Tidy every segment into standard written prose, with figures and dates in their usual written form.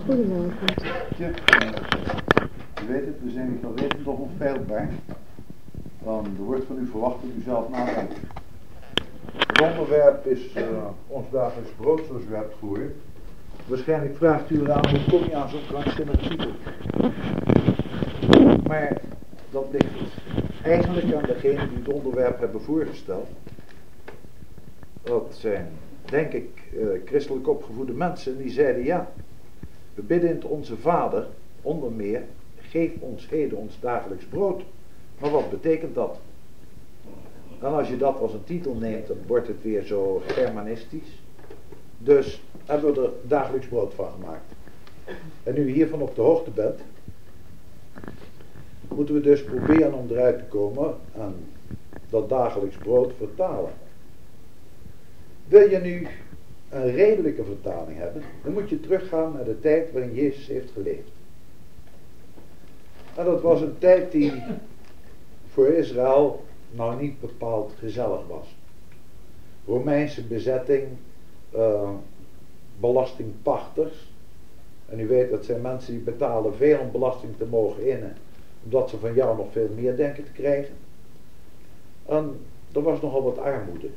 Goedenavond. Ja, u weet het, we zijn niet alweer toch onfeilbaar. Dan er wordt van u verwacht dat u zelf nadenkt. Het onderwerp is ons dagelijks brood, zoals u hebt gehoord. Waarschijnlijk vraagt u eraan, hoe kom je aan zo'n krankzinnig titel? Maar dat ligt eigenlijk aan degene die het onderwerp hebben voorgesteld. Dat zijn, denk ik, christelijk opgevoede mensen die zeiden ja. We bidden in het Onze Vader, onder meer, geef ons heden ons dagelijks brood. Maar wat betekent dat? En als je dat als een titel neemt, dan wordt het weer zo germanistisch. Dus hebben we er dagelijks brood van gemaakt. En nu hiervan op de hoogte bent, moeten we dus proberen om eruit te komen en dat dagelijks brood vertalen. Wil je nu een redelijke vertaling hebben, dan moet je teruggaan naar de tijd waarin Jezus heeft geleefd. En dat was een tijd die voor Israël nou niet bepaald gezellig was. Romeinse bezetting, belastingpachters. En u weet, dat zijn mensen die betalen veel om belasting te mogen innen, omdat ze van jou nog veel meer denken te krijgen. En er was nogal wat armoede.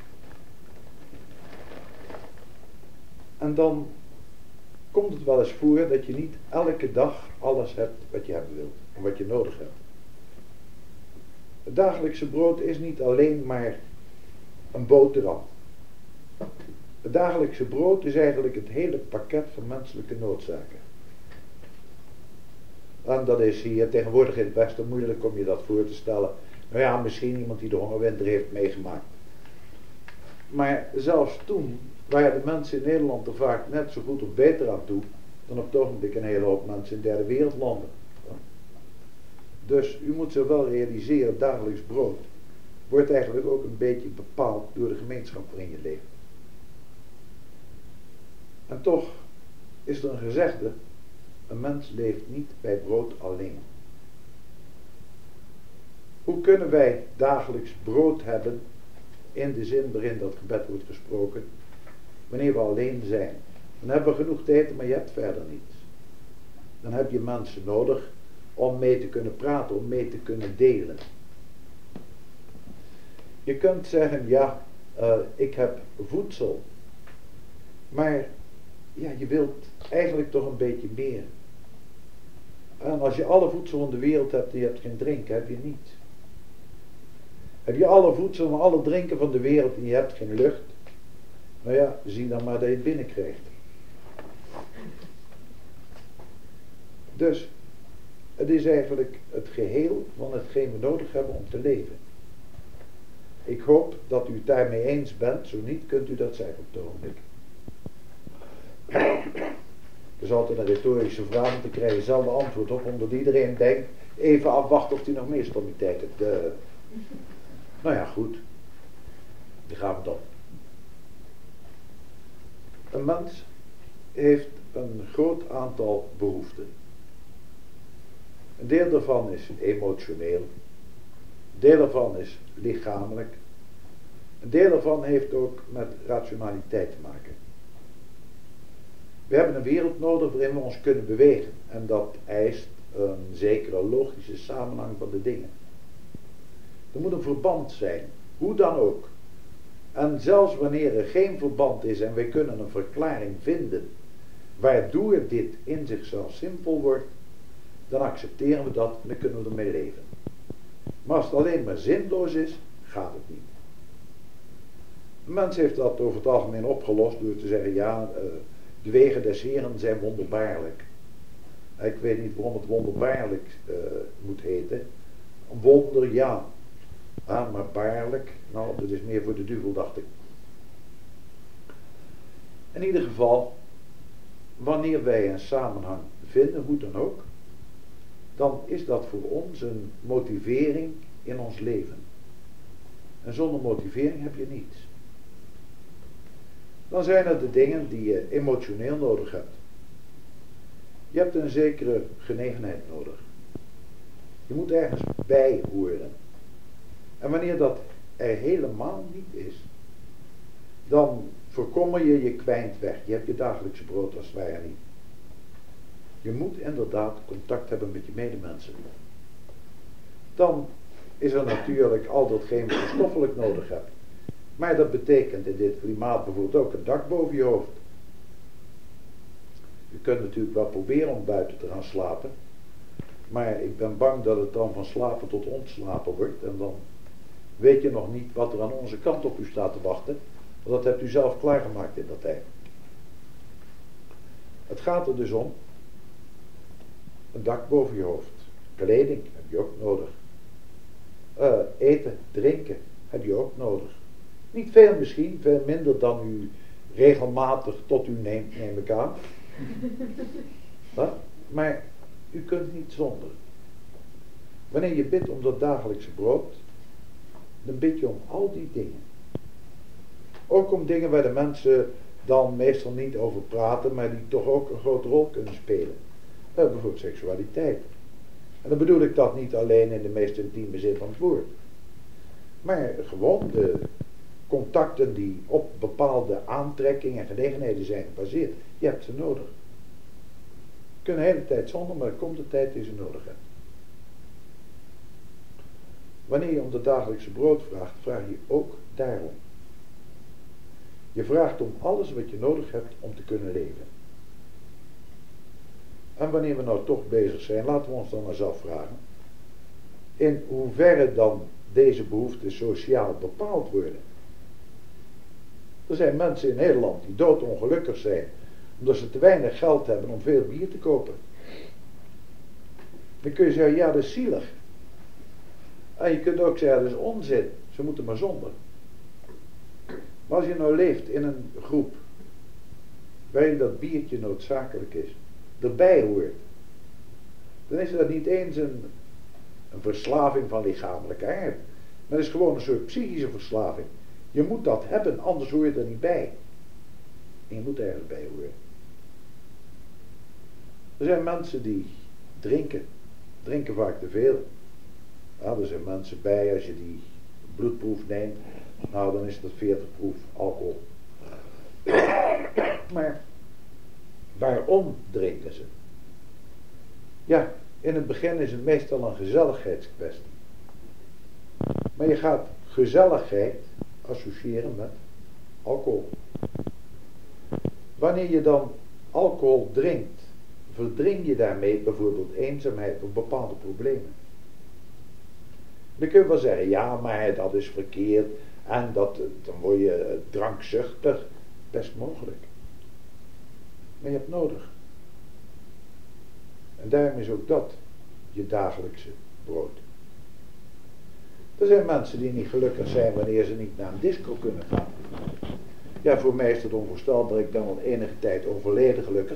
En dan komt het wel eens voor dat je niet elke dag alles hebt wat je hebben wilt en wat je nodig hebt. Het dagelijkse brood is niet alleen maar een boterham. Het dagelijkse brood is eigenlijk het hele pakket van menselijke noodzaken. En dat is hier tegenwoordig in het Westen moeilijk om je dat voor te stellen. Nou ja, misschien iemand die de hongerwinter heeft meegemaakt. Maar zelfs toen waren de mensen in Nederland er vaak net zo goed of beter aan toe dan op het ogenblik een hele hoop mensen in derde wereldlanden. Dus u moet zich wel realiseren, dagelijks brood wordt eigenlijk ook een beetje bepaald door de gemeenschap waarin je leeft. En toch is er een gezegde, een mens leeft niet bij brood alleen. Hoe kunnen wij dagelijks brood hebben in de zin waarin dat gebed wordt gesproken, wanneer we alleen zijn? Dan hebben we genoeg te eten, maar je hebt verder niets. Dan heb je mensen nodig om mee te kunnen praten, om mee te kunnen delen. Je kunt zeggen, ja, ik heb voedsel. Maar ja, je wilt eigenlijk toch een beetje meer. En als je alle voedsel van de wereld hebt en je hebt geen drinken, heb je niets. Heb je alle voedsel en alle drinken van de wereld en je hebt geen lucht, nou ja, zie dan maar dat je het binnenkrijgt. Dus het is eigenlijk het geheel van hetgeen we nodig hebben om te leven. Ik hoop dat u het daarmee eens bent, zo niet kunt u dat zeggen op het ogenblik. Het is altijd een retorische vraag om te krijgen hetzelfde antwoord op, omdat iedereen denkt, even afwachten of hij nog meer stommiteit heeft. Nou ja, goed. Die gaan we dan. Een mens heeft een groot aantal behoeften. Een deel daarvan is emotioneel. Een deel daarvan is lichamelijk. Een deel daarvan heeft ook met rationaliteit te maken. We hebben een wereld nodig waarin we ons kunnen bewegen. En dat eist een zekere logische samenhang van de dingen. Er moet een verband zijn, hoe dan ook. En zelfs wanneer er geen verband is en wij kunnen een verklaring vinden waardoor dit in zichzelf simpel wordt, dan accepteren we dat en dan kunnen we ermee leven. Maar als het alleen maar zinloos is, gaat het niet. De mens heeft dat over het algemeen opgelost door te zeggen, ja, de wegen des Heren zijn wonderbaarlijk. Ik weet niet waarom het wonderbaarlijk moet heten. Een wonder, ja. Maar baarlijk, nou, dat is meer voor de duivel, dacht ik. In ieder geval, wanneer wij een samenhang vinden, hoe dan ook, dan is dat voor ons een motivering in ons leven. En zonder motivering heb je niets. Dan zijn er de dingen die je emotioneel nodig hebt. Je hebt een zekere genegenheid nodig. Je moet ergens bij horen. En wanneer dat er helemaal niet is, dan voorkommer je kwijnt weg. Je hebt je dagelijkse brood als het ware niet. Je moet inderdaad contact hebben met je medemensen. Dan is er natuurlijk al datgene wat je stoffelijk nodig hebt. Maar dat betekent in dit klimaat bijvoorbeeld ook een dak boven je hoofd. Je kunt natuurlijk wel proberen om buiten te gaan slapen. Maar ik ben bang dat het dan van slapen tot ontslapen wordt. En dan weet je nog niet wat er aan onze kant op u staat te wachten. Want dat hebt u zelf klaargemaakt in dat tijd. Het gaat er dus om. Een dak boven je hoofd. Kleding heb je ook nodig. Eten, drinken heb je ook nodig. Niet veel misschien, veel minder dan u regelmatig tot u neemt, neem ik aan. Maar u kunt niet zonder. Wanneer je bidt om dat dagelijkse brood, dan bid je om al die dingen. Ook om dingen waar de mensen dan meestal niet over praten, maar die toch ook een grote rol kunnen spelen. Bijvoorbeeld seksualiteit. En dan bedoel ik dat niet alleen in de meest intieme zin van het woord. Maar gewoon de contacten die op bepaalde aantrekkingen en gelegenheden zijn gebaseerd. Je hebt ze nodig. Je kunt de hele tijd zonder, maar er komt de tijd die ze nodig hebt. Wanneer je om het dagelijkse brood vraagt, vraag je ook daarom. Je vraagt om alles wat je nodig hebt om te kunnen leven. En wanneer we nou toch bezig zijn, laten we ons dan maar zelf vragen. In hoeverre dan deze behoeften sociaal bepaald worden. Er zijn mensen in Nederland die doodongelukkig zijn, omdat ze te weinig geld hebben om veel bier te kopen. Dan kun je zeggen, ja, dat is zielig. En je kunt ook zeggen, dat is onzin, ze moeten maar zonder. Maar als je nou leeft in een groep waarin dat biertje noodzakelijk is, erbij hoort, dan is dat niet eens een verslaving van lichamelijke aard. Maar het is gewoon een soort psychische verslaving. Je moet dat hebben, anders hoor je er niet bij. En je moet ergens bij horen. Er zijn mensen die drinken vaak te veel. Ja, er zijn mensen bij, als je die bloedproef neemt, nou dan is dat 40 proef alcohol. Maar waarom drinken ze? Ja, in het begin is het meestal een gezelligheidskwestie. Maar je gaat gezelligheid associëren met alcohol. Wanneer je dan alcohol drinkt, verdring je daarmee bijvoorbeeld eenzaamheid of bepaalde problemen. Dan kun je wel zeggen, ja, maar dat is verkeerd en dan word je drankzuchtig. Best mogelijk. Maar je hebt nodig. En daarom is ook dat je dagelijkse brood. Er zijn mensen die niet gelukkig zijn wanneer ze niet naar een disco kunnen gaan. Ja, voor mij is dat onvoorstelbaar. Ik ben al enige tijd overleden gelukkig.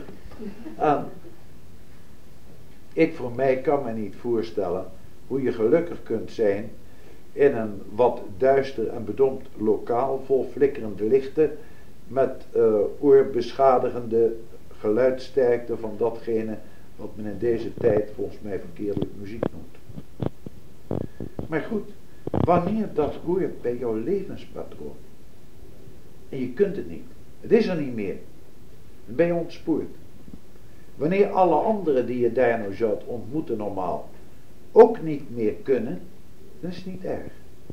Ik voor mij kan me niet voorstellen hoe je gelukkig kunt zijn in een wat duister en bedompt lokaal vol flikkerende lichten met oorbeschadigende geluidsterkte van datgene wat men in deze tijd volgens mij verkeerdelijk muziek noemt. Maar goed, wanneer dat hoort bij jouw levenspatroon en je kunt het niet, het is er niet meer, dan ben je ontspoord. Wanneer alle anderen die je daar nou zou ontmoeten normaal ook niet meer kunnen, dan is het niet erg.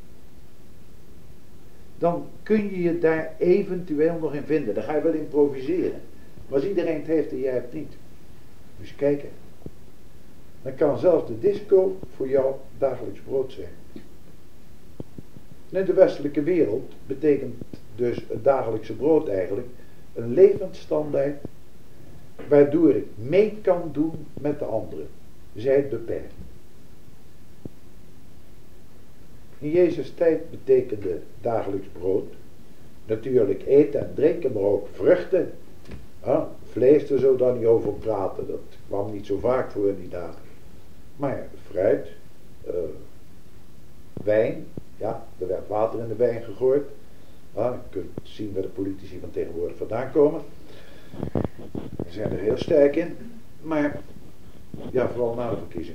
Dan kun je je daar eventueel nog in vinden. Dan ga je wel improviseren. Maar als iedereen het heeft en jij het niet, moet je kijken. Dan kan zelfs de disco voor jou dagelijks brood zijn. En in de westelijke wereld betekent dus het dagelijkse brood eigenlijk een levensstandaard waardoor ik mee kan doen met de anderen. Zij het beperkt. In Jezus' tijd betekende dagelijks brood natuurlijk eten en drinken, maar ook vruchten. Vlees, daar zo dan niet over praten, dat kwam niet zo vaak voor in die dagen. Maar fruit, wijn, ja, er werd water in de wijn gegooid. Je kunt zien waar de politici van tegenwoordig vandaan komen. Ze zijn er heel sterk in, maar ja, vooral na de verkiezing.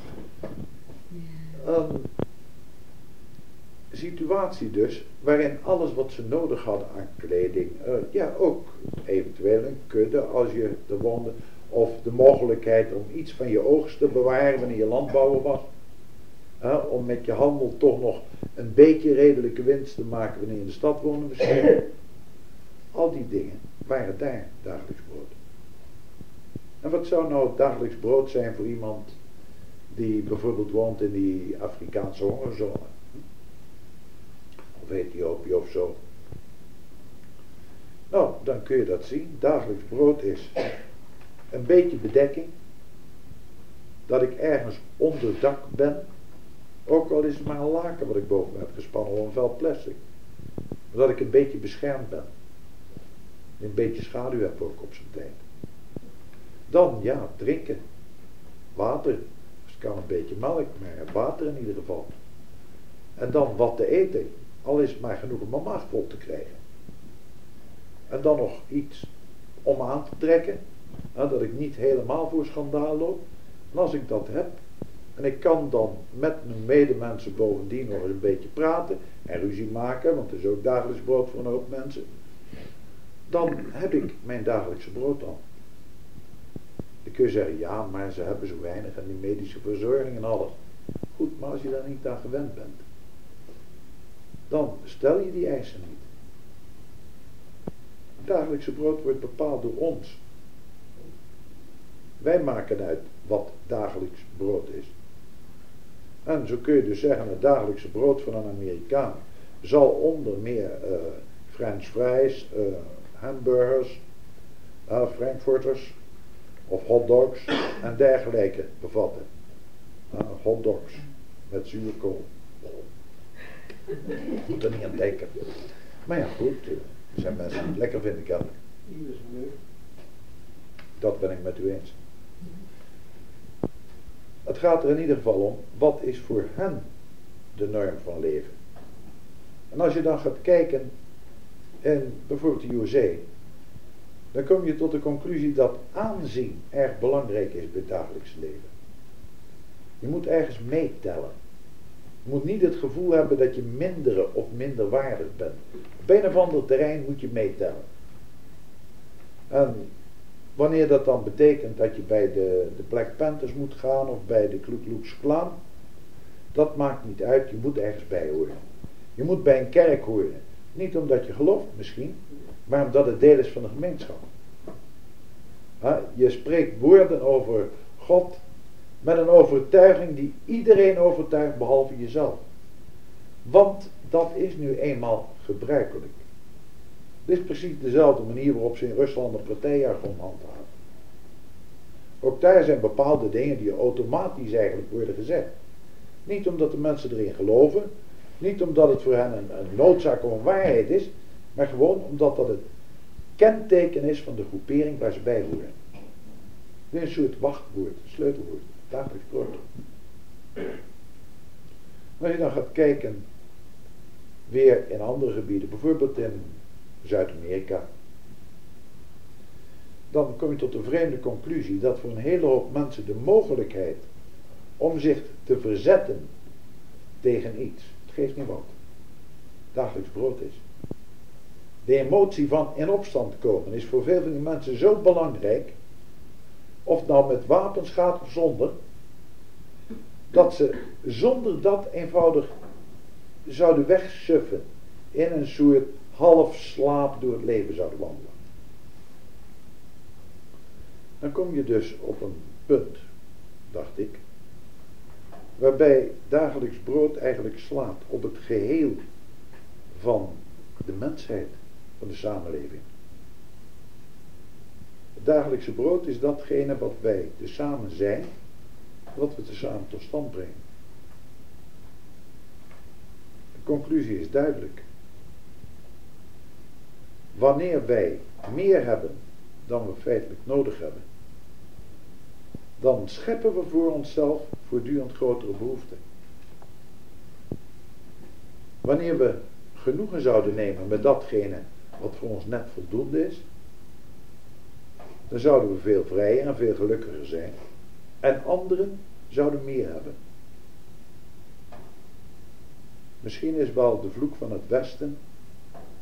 Situatie dus, waarin alles wat ze nodig hadden aan kleding, ja ook eventueel een kudde als je er woonde, of de mogelijkheid om iets van je oogst te bewaren wanneer je landbouwer was. Om met je handel toch nog een beetje redelijke winst te maken wanneer je in de stad woonde misschien. Al die dingen waren daar dagelijks brood. En wat zou nou het dagelijks brood zijn voor iemand die bijvoorbeeld woont in die Afrikaanse hongerzone? Of Ethiopië of zo. Nou, dan kun je dat zien. Dagelijks brood is een beetje bedekking. Dat ik ergens onder dak ben. Ook al is het maar een laken wat ik boven me heb gespannen of een vel plastic. Maar dat ik een beetje beschermd ben. Een beetje schaduw heb ook op zijn tijd. Dan ja, drinken. Water. Dus het kan een beetje melk, maar water in ieder geval. En dan wat te eten. Al is het maar genoeg om mijn maag vol te krijgen. En dan nog iets om aan te trekken. Dat ik niet helemaal voor schandaal loop. En als ik dat heb. En ik kan dan met mijn medemensen bovendien nog eens een beetje praten. En ruzie maken. Want het is ook dagelijks brood voor een hoop mensen. Dan heb ik mijn dagelijkse brood al. Dan kun je zeggen, ja, maar ze hebben zo weinig en die medische verzorging en alles. Goed, maar als je daar niet aan gewend bent, dan stel je die eisen niet. Het dagelijkse brood wordt bepaald door ons. Wij maken uit wat dagelijks brood is. En zo kun je dus zeggen, het dagelijkse brood van een Amerikaan zal onder meer French fries, hamburgers, frankfurters of hotdogs en dergelijke bevatten. Hotdogs met zuurkool. Moet er niet aan denken. Maar ja, goed, er zijn mensen die het lekker vinden, kennelijk. Dat ben ik met u eens. Het gaat er in ieder geval om, wat is voor hen de norm van leven? En als je dan gaat kijken in bijvoorbeeld de USA, dan kom je tot de conclusie dat aanzien erg belangrijk is bij het dagelijks leven. Je moet ergens meetellen. Je moet niet het gevoel hebben dat je mindere of minderwaardig bent. Op een of ander terrein moet je meetellen. En wanneer dat dan betekent dat je bij de Black Panthers moet gaan of bij de Ku Klux Klan, dat maakt niet uit, je moet ergens bij horen. Je moet bij een kerk horen. Niet omdat je gelooft misschien, maar omdat het deel is van de gemeenschap. Je spreekt woorden over God met een overtuiging die iedereen overtuigt behalve jezelf. Want dat is nu eenmaal gebruikelijk. Dit is precies dezelfde manier waarop ze in Rusland een partijjargon handhaven. Ook daar zijn bepaalde dingen die automatisch eigenlijk worden gezegd. Niet omdat de mensen erin geloven, niet omdat het voor hen een noodzaak of een waarheid is, maar gewoon omdat dat het kenteken is van de groepering waar ze bij horen. Dit is een soort wachtwoord, sleutelwoord, dagelijks brood. Als je dan gaat kijken, weer in andere gebieden, bijvoorbeeld in Zuid-Amerika, dan kom je tot de vreemde conclusie dat voor een hele hoop mensen de mogelijkheid om zich te verzetten tegen iets, het geeft niet wat, dagelijks brood is. De emotie van in opstand komen is voor veel van die mensen zo belangrijk, of het nou met wapens gaat of zonder, dat ze zonder dat eenvoudig zouden wegsuffen, in een soort half slaap door het leven zouden wandelen. Dan kom je dus op een punt, dacht ik, waarbij dagelijks brood eigenlijk slaat op het geheel van de mensheid, van de samenleving. Het dagelijkse brood is datgene wat wij tezamen zijn, wat we tezamen tot stand brengen. De conclusie is duidelijk. Wanneer wij meer hebben dan we feitelijk nodig hebben, dan scheppen we voor onszelf voortdurend grotere behoeften. Wanneer we genoegen zouden nemen met datgene wat voor ons net voldoende is, dan zouden we veel vrijer en veel gelukkiger zijn. En anderen zouden meer hebben. Misschien is wel de vloek van het Westen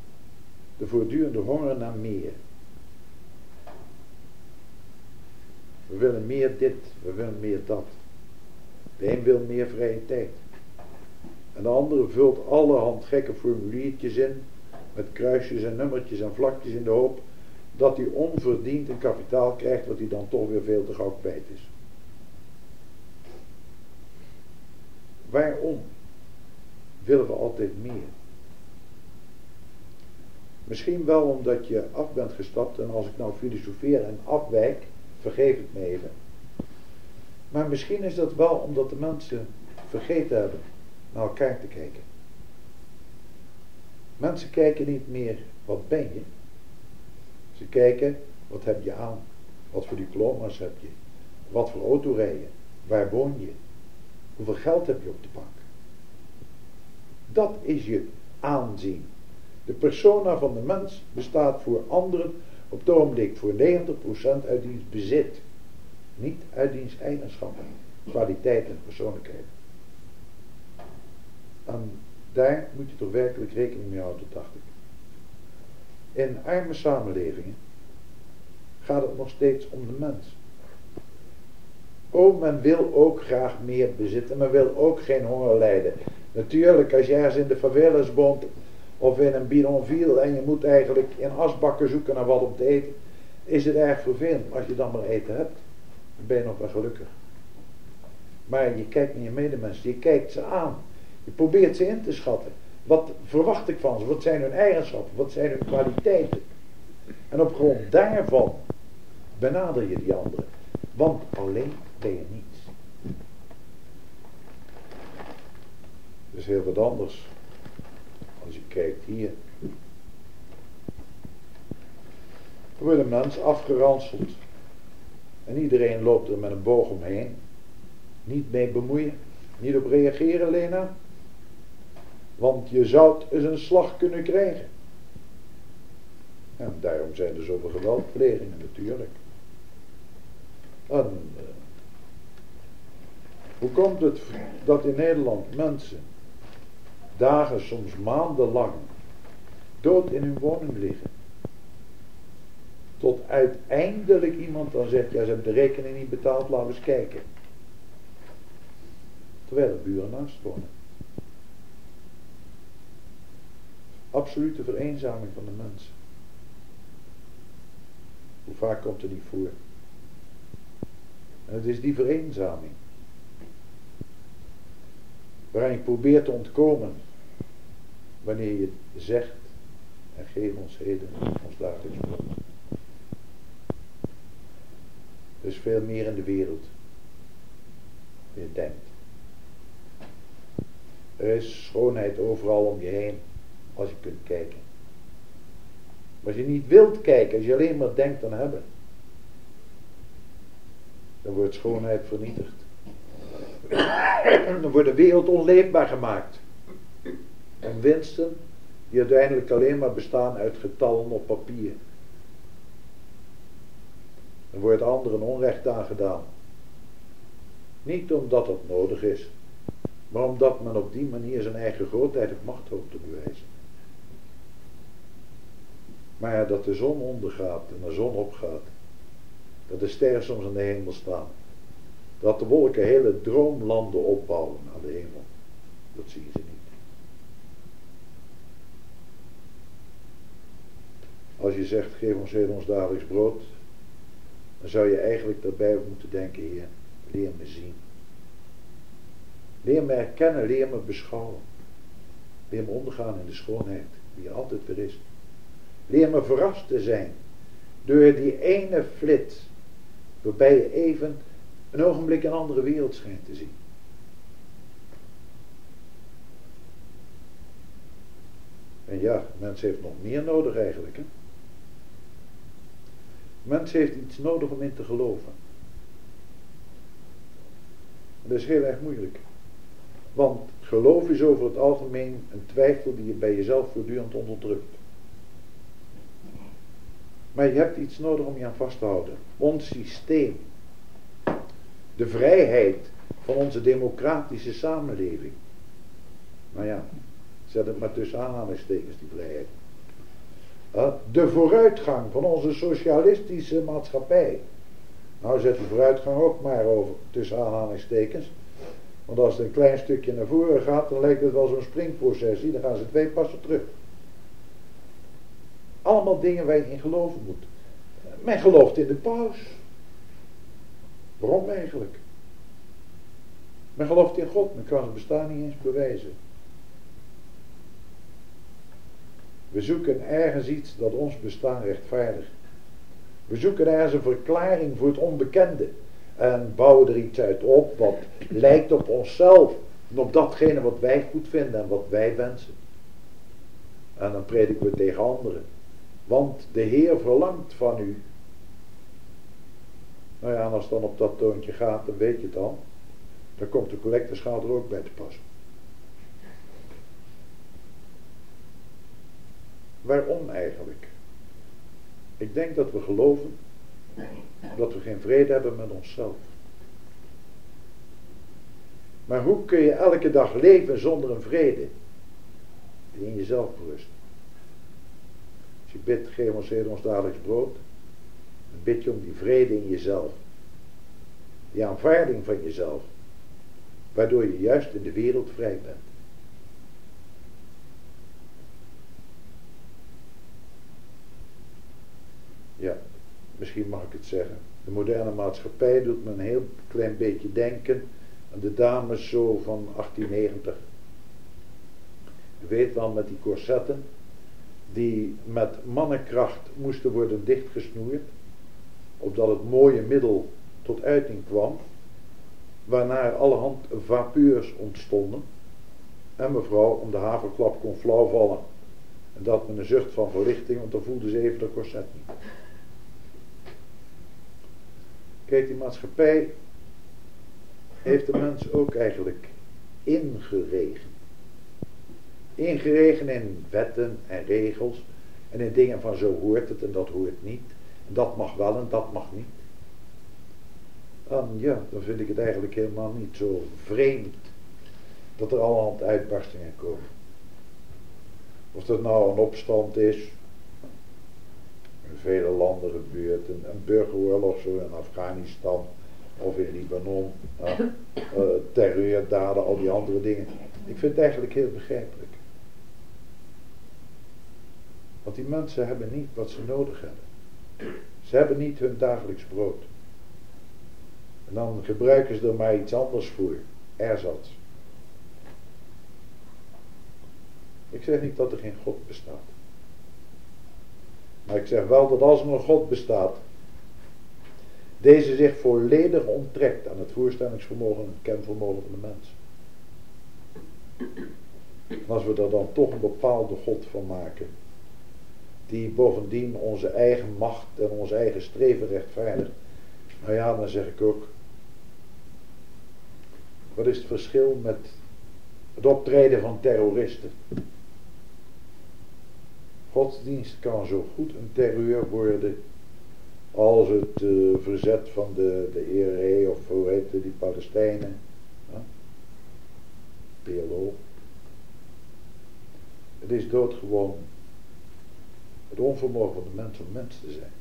de voortdurende honger naar meer. We willen meer dit, we willen meer dat. De een wil meer vrije tijd. En de andere vult allerhand gekke formuliertjes in, met kruisjes en nummertjes en vlakjes in de hoop dat hij onverdiend een kapitaal krijgt wat hij dan toch weer veel te gauw kwijt is. Waarom willen we altijd meer? Misschien wel omdat je af bent gestapt, en als ik nou filosofeer en afwijk, vergeef het me even. Maar misschien is dat wel omdat de mensen vergeten hebben naar elkaar te kijken. Mensen kijken niet meer wat ben je. Ze kijken wat heb je aan, wat voor diploma's heb je, wat voor auto rij je, waar woon je, hoeveel geld heb je op de bank. Dat is je aanzien. De persona van de mens bestaat voor anderen op het ogenblik voor 90% uit diens bezit. Niet uit diens eigenschappen, kwaliteit en persoonlijkheid. En daar moet je toch werkelijk rekening mee houden, dacht ik. In arme samenlevingen gaat het nog steeds om de mens. Oh, men wil ook graag meer bezitten, men wil ook geen honger lijden. Natuurlijk, als je ergens in de favelas woont of in een bidonville en je moet eigenlijk in asbakken zoeken naar wat om te eten, is het erg vervelend. Als je dan maar eten hebt, dan ben je nog wel gelukkig. Maar je kijkt naar je medemensen, je kijkt ze aan. Je probeert ze in te schatten. Wat verwacht ik van ze? Wat zijn hun eigenschappen? Wat zijn hun kwaliteiten? En op grond daarvan benader je die anderen. Want alleen ben je niets. Dat is heel wat anders. Als je kijkt hier. Er wordt een mens afgeranseld. En iedereen loopt er met een boog omheen. Niet mee bemoeien. Niet op reageren, Lena. Want je zou eens een slag kunnen krijgen. En daarom zijn er zoveel geweldplegingen natuurlijk. En hoe komt het dat in Nederland mensen dagen, soms maandenlang dood in hun woning liggen? Tot uiteindelijk iemand dan zegt, ja, ze hebben de rekening niet betaald, laten we eens kijken. Terwijl er buren naast wonen. Absolute vereenzaming van de mens. Hoe vaak komt er niet voor? En het is die vereenzaming waaraan je probeert te ontkomen wanneer je zegt en geef ons heden ons dagelijks brood. Er is veel meer in de wereld dan je denkt. Er is schoonheid overal om je heen als je kunt kijken. Maar als je niet wilt kijken, als je alleen maar denkt aan hebben, dan wordt schoonheid vernietigd. Dan wordt de wereld onleefbaar gemaakt. En winsten die uiteindelijk alleen maar bestaan uit getallen op papier. Dan wordt anderen onrecht aangedaan. Niet omdat het nodig is, maar omdat men op die manier zijn eigen grootheid of macht hoopt te bewijzen. Maar ja, dat de zon ondergaat en de zon opgaat, dat de sterren soms aan de hemel staan, dat de wolken hele droomlanden opbouwen aan de hemel, dat zien ze niet. Als je zegt, geef ons heden ons dagelijks brood, dan zou je eigenlijk daarbij moeten denken, Heer, leer me zien. Leer me herkennen, leer me beschouwen. Leer me ondergaan in de schoonheid, die er altijd weer is. Leer me verrast te zijn door die ene flits, waarbij je even een ogenblik een andere wereld schijnt te zien. En ja, mens heeft nog meer nodig eigenlijk. Hè? Mens heeft iets nodig om in te geloven. En dat is heel erg moeilijk. Want geloof is over het algemeen een twijfel die je bij jezelf voortdurend onderdrukt. Maar je hebt iets nodig om je aan vast te houden. Ons systeem. De vrijheid van onze democratische samenleving. Nou ja, zet het maar tussen aanhalingstekens, die vrijheid. De vooruitgang van onze socialistische maatschappij. Nou zet die vooruitgang ook maar over, tussen aanhalingstekens. Want als het een klein stukje naar voren gaat, dan lijkt het wel zo'n springprocessie, dan gaan ze 2 passen terug. Allemaal dingen waar je in geloven moet. Men gelooft in de paus. Waarom eigenlijk? Men gelooft in God, men kan zijn bestaan niet eens bewijzen. We zoeken ergens iets dat ons bestaan rechtvaardigt. We zoeken ergens een verklaring voor het onbekende. En bouwen er iets uit op wat lijkt op onszelf. En op datgene wat wij goed vinden en wat wij wensen. En dan prediken we tegen anderen. Want de Heer verlangt van u. Nou ja, en als het dan op dat toontje gaat, dan weet je het dan. Dan komt de collecteschaal er ook bij te passen. Waarom eigenlijk? Ik denk dat we geloven dat we geen vrede hebben met onszelf. Maar hoe kun je elke dag leven zonder een vrede die in jezelf berust? Als je bidt, geef ons Heer ons dagelijks brood, dan bid je om die vrede in jezelf. Die aanvaarding van jezelf, waardoor je juist in de wereld vrij bent. Ja, misschien mag ik het zeggen. De moderne maatschappij doet me een heel klein beetje denken aan de dames zo van 1890. Je weet wel, met die corsetten die met mannenkracht moesten worden dichtgesnoerd, opdat het mooie middel tot uiting kwam, waarna er allerhand vapeurs ontstonden en mevrouw om de haverklap kon flauwvallen. En dat met een zucht van verlichting, want dan voelde ze even de corset niet. Kijk, die maatschappij heeft de mens ook eigenlijk ingeregen. Ingeregen in wetten en regels en in dingen van zo hoort het en dat hoort niet. En dat mag wel en dat mag niet. En ja, dan vind ik het eigenlijk helemaal niet zo vreemd dat er allerhand uitbarstingen komen. Of dat nou een opstand is, in vele landen gebeurt, een burgeroorlog zo in Afghanistan of in Libanon, terreurdaden, al die andere dingen. Ik vind het eigenlijk heel begrijpelijk. Want die mensen hebben niet wat ze nodig hebben. Ze hebben niet hun dagelijks brood. En dan gebruiken ze er maar iets anders voor. Erzats. Ik zeg niet dat er geen God bestaat. Maar ik zeg wel dat als er een God bestaat, deze zich volledig onttrekt aan het voorstellingsvermogen en het kenvermogen van de mens. En als we er dan toch een bepaalde God van maken, die bovendien onze eigen macht en onze eigen streven rechtvaardigt, nou ja, dan zeg ik ook, wat is het verschil met het optreden van terroristen? Godsdienst kan zo goed een terreur worden als het verzet van de ERE of hoe heet die Palestijnen, PLO. Het is doodgewoon het onvermogen van de mens om mens te zijn.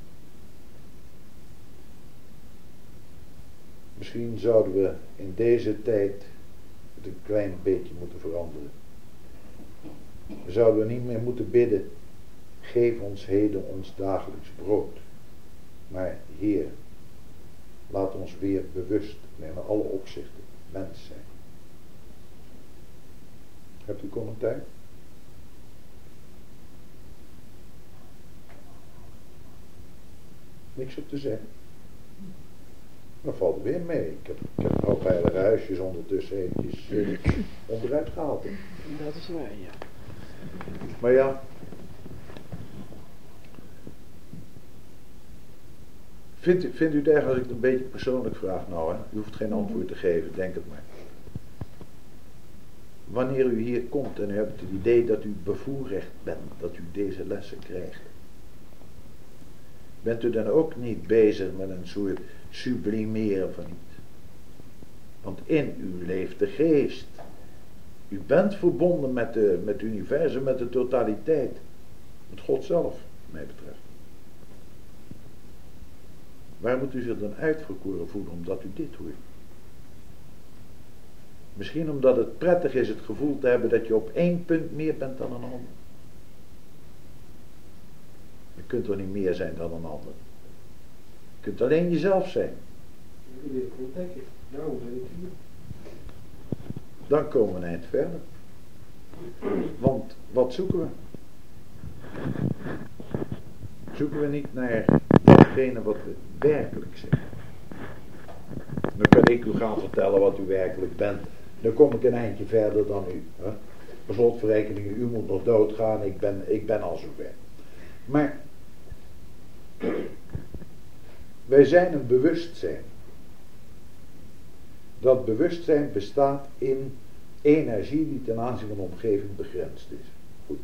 Misschien zouden we in deze tijd het een klein beetje moeten veranderen. We zouden niet meer moeten bidden, geef ons heden ons dagelijks brood. Maar Heer, laat ons weer bewust en in alle opzichten mens zijn. Hebt u commentaar? Niks op te zeggen. Dan valt er weer mee. Ik heb een hoop heilige huisjes ondertussen eventjes onderuit gehaald. Dat is waar, ja. Maar ja. Vindt u het erg als ik het een beetje persoonlijk vraag nou, hè? U hoeft geen antwoord te geven, denk het maar. Wanneer u hier komt en u hebt het idee dat u bevoorrecht bent, dat u deze lessen krijgt. Bent u dan ook niet bezig met een soort sublimeren van iets? Want in u leeft de geest. U bent verbonden met het universum, met de totaliteit. Met God zelf, wat mij betreft. Waar moet u zich dan uitverkoren voelen omdat u dit hoort? Misschien omdat het prettig is het gevoel te hebben dat je op één punt meer bent dan een ander. Je kunt toch niet meer zijn dan een ander. Je kunt alleen jezelf zijn. Dan komen we een eind verder. Want wat zoeken we? Zoeken we niet naar datgene wat we werkelijk zijn. Dan kan ik u gaan vertellen wat u werkelijk bent. Dan kom ik een eindje verder dan u. Hè? Per slotverrekening, u moet nog doodgaan, ik ben al zover. Maar wij zijn een bewustzijn. Dat bewustzijn bestaat in energie die ten aanzien van de omgeving begrensd is. Goed.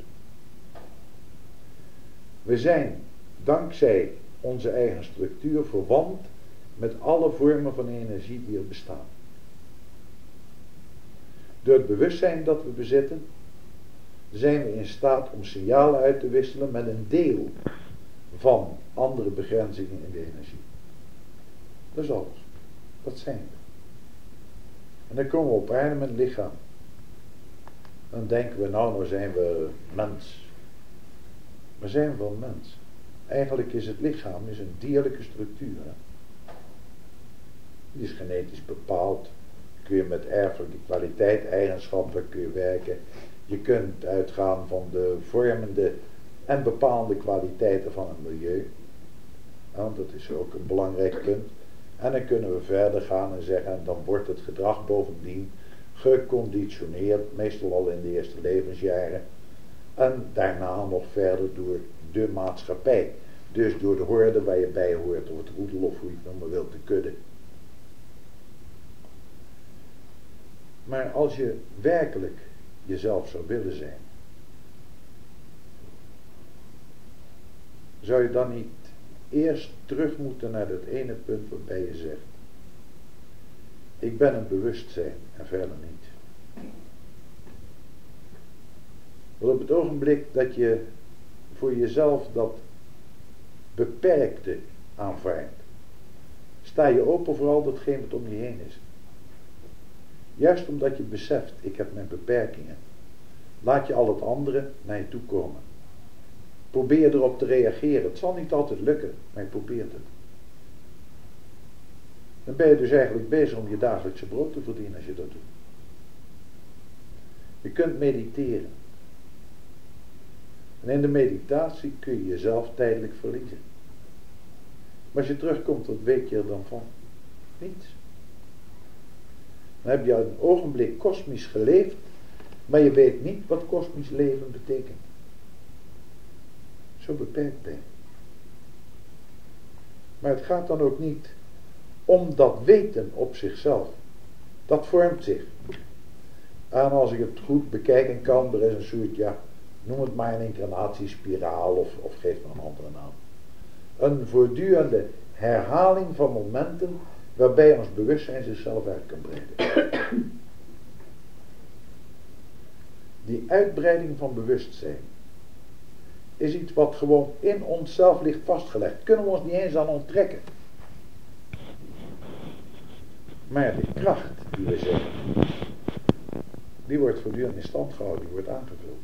We zijn dankzij onze eigen structuur verwant met alle vormen van energie die er bestaan. Door het bewustzijn dat we bezitten, zijn we in staat om signalen uit te wisselen met een deel van andere begrenzingen in de energie. Dat is alles. Dat zijn we. En dan komen we op aarde met een lichaam. Dan denken we, nou zijn we mens. Maar zijn we wel mens? Eigenlijk is het lichaam een dierlijke structuur. Hè? Die is genetisch bepaald. Kun je met erfelijke kwaliteit, eigenschappen kun je werken. Je kunt uitgaan van de vormende en bepalende kwaliteiten van het milieu. Nou, dat is ook een belangrijk punt. En dan kunnen we verder gaan en zeggen, en dan wordt het gedrag bovendien geconditioneerd, meestal al in de eerste levensjaren. En daarna nog verder door de maatschappij. Dus door de horde waar je bij hoort, of het roedel of hoe je het noemen wilt, de kudde. Maar als je werkelijk jezelf zou willen zijn, zou je dan niet eerst terug moeten naar dat ene punt waarbij je zegt, ik ben een bewustzijn en verder niet. Want op het ogenblik dat je voor jezelf dat beperkte aanvaardt, sta je open voor al datgene wat om je heen is. Juist omdat je beseft, ik heb mijn beperkingen, laat je al het andere naar je toe komen. Probeer erop te reageren. Het zal niet altijd lukken, maar je probeert het. Dan ben je dus eigenlijk bezig om je dagelijkse brood te verdienen als je dat doet. Je kunt mediteren. En in de meditatie kun je jezelf tijdelijk verliezen. Maar als je terugkomt, wat weet je er dan van? Niets. Dan heb je een ogenblik kosmisch geleefd, maar je weet niet wat kosmisch leven betekent. Zo beperkt ben je. Maar het gaat dan ook niet om dat weten op zichzelf. Dat vormt zich. En als ik het goed bekijken kan, er is een soort, ja, noem het maar een incarnatiespiraal of geef maar een andere naam. Een voortdurende herhaling van momenten waarbij ons bewustzijn zichzelf uit kan breiden. Die uitbreiding van bewustzijn is iets wat gewoon in onszelf ligt vastgelegd. Kunnen we ons niet eens aan onttrekken. Maar de kracht die we zeggen, die wordt voortdurend in stand gehouden, die wordt aangevuld.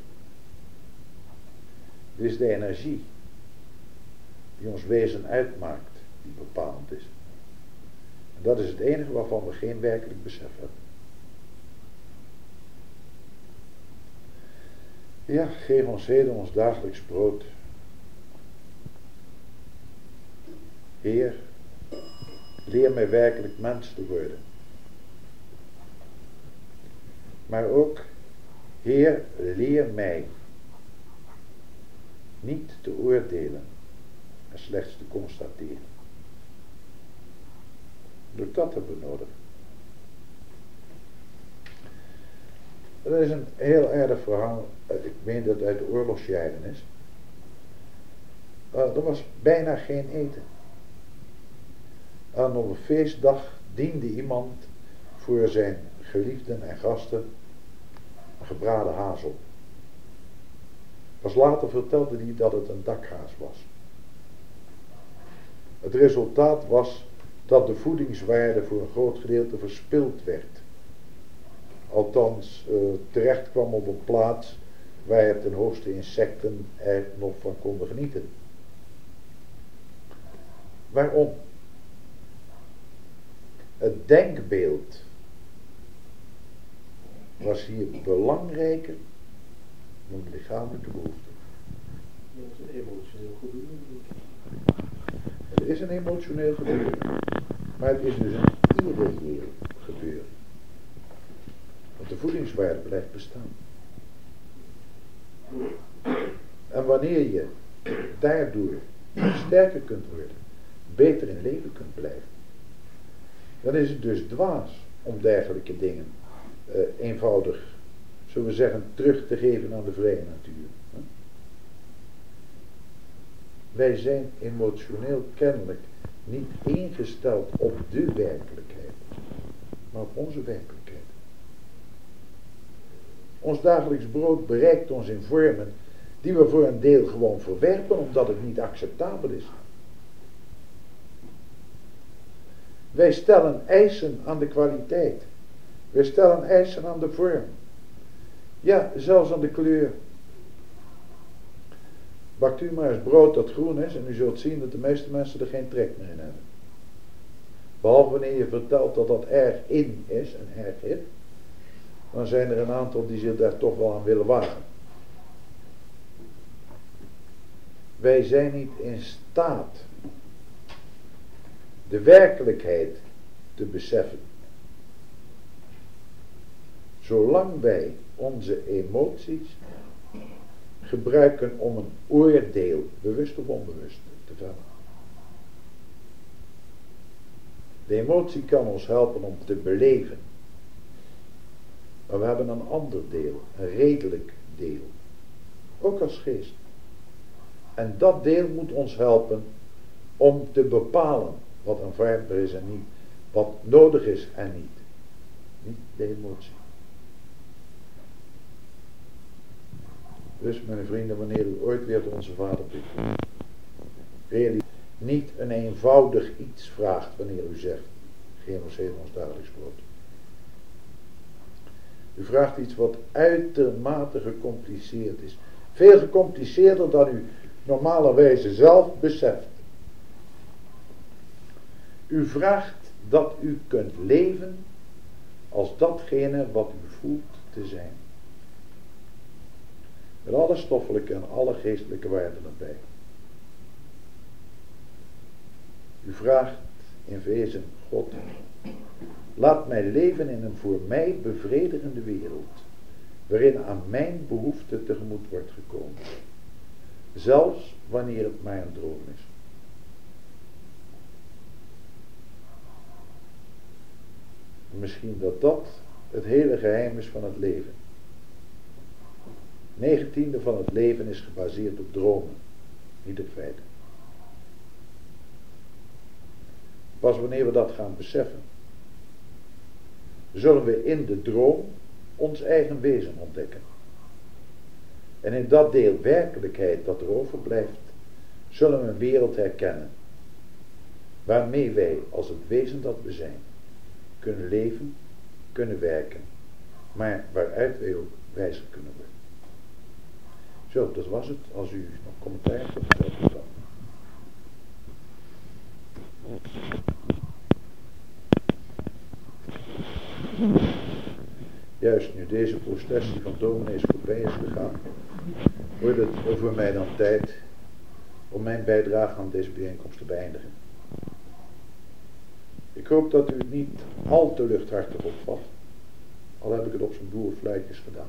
Dit is de energie die ons wezen uitmaakt, die bepalend is. En dat is het enige waarvan we geen werkelijk besef hebben. Ja, geef ons heden ons dagelijks brood. Heer, leer mij werkelijk mens te worden. Maar ook, Heer, leer mij niet te oordelen en slechts te constateren. Ook dat hebben we nodig. Dat is een heel aardig verhaal. Ik meen dat het uit de oorlogsjaren is. Er was bijna geen eten. En op een feestdag diende iemand voor zijn geliefden en gasten een gebraden hazel. Pas later vertelde hij dat het een dakhaas was. Het resultaat was dat de voedingswaarde voor een groot gedeelte verspild werd. Althans, terecht kwam op een plaats waar ten hoogste insecten er nog van konden genieten. Waarom? Het denkbeeld was hier belangrijker dan de lichamelijke behoeften. Dat is een emotioneel gebeuren. Het is een emotioneel gebeuren, maar het is dus een irreëel gebeuren. Want de voedingswaarde blijft bestaan. En wanneer je daardoor sterker kunt worden, beter in leven kunt blijven, dan is het dus dwaas om dergelijke dingen eenvoudig, zullen we zeggen, terug te geven aan de vrije natuur. Wij zijn emotioneel kennelijk niet ingesteld op de werkelijkheid, maar op onze werkelijkheid. Ons dagelijks brood bereikt ons in vormen die we voor een deel gewoon verwerpen omdat het niet acceptabel is. Wij stellen eisen aan de kwaliteit. Wij stellen eisen aan de vorm. Ja, zelfs aan de kleur. Bakt u maar eens brood dat groen is en u zult zien dat de meeste mensen er geen trek meer in hebben. Behalve wanneer je vertelt dat dat erg in is en erg hip, dan zijn er een aantal die zich daar toch wel aan willen wagen. Wij zijn niet in staat de werkelijkheid te beseffen. Zolang wij onze emoties gebruiken om een oordeel, bewust of onbewust, te vellen. De emotie kan ons helpen om te beleven. Maar we hebben een ander deel, een redelijk deel. Ook als geest. En dat deel moet ons helpen om te bepalen wat aanvaardbaar is en niet. Wat nodig is en niet. Niet de emotie. Dus mijn vrienden, wanneer u ooit weer tot onze Vader bidt, niet een eenvoudig iets vraagt wanneer u zegt, geef ons dagelijks brood. U vraagt iets wat uitermate gecompliceerd is. Veel gecompliceerder dan u normalerwijze zelf beseft. U vraagt dat u kunt leven als datgene wat u voelt te zijn. Met alle stoffelijke en alle geestelijke waarden erbij. U vraagt in wezen God, laat mij leven in een voor mij bevredigende wereld, waarin aan mijn behoefte tegemoet wordt gekomen. Zelfs wanneer het maar een droom is. Misschien dat het hele geheim is van het leven. 19e van het leven is gebaseerd op dromen, niet op feiten. Pas wanneer we dat gaan beseffen, zullen we in de droom ons eigen wezen ontdekken. En in dat deel werkelijkheid dat er overblijft, zullen we een wereld herkennen, waarmee wij als het wezen dat we zijn, kunnen leven, kunnen werken, maar waaruit wij ook wijzer kunnen worden. Zo, dat was het. Als u nog commentaar hebt, dan vertelt u dat. Juist nu deze processie van dominees voorbij is gegaan, wordt het voor mij dan tijd om mijn bijdrage aan deze bijeenkomst te beëindigen. Ik hoop dat u het niet al te luchthartig opvat, al heb ik het op zijn boerenfluitjes gedaan.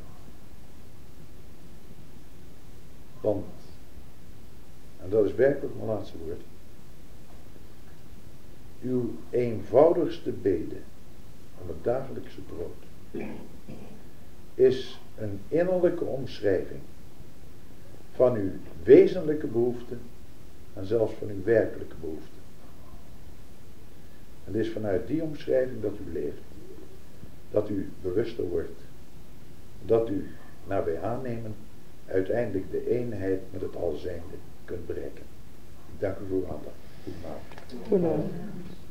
Want, en dat is werkelijk mijn laatste woord, uw eenvoudigste bede om het dagelijkse brood is een innerlijke omschrijving van uw wezenlijke behoeften en zelfs van uw werkelijke behoeften. Het is vanuit die omschrijving dat u leeft, dat u bewuster wordt, dat u naar bij aannemen uiteindelijk de eenheid met het alzijnde kunt bereiken. Ik dank u voor uw aandacht. Goedenavond. Goedenavond.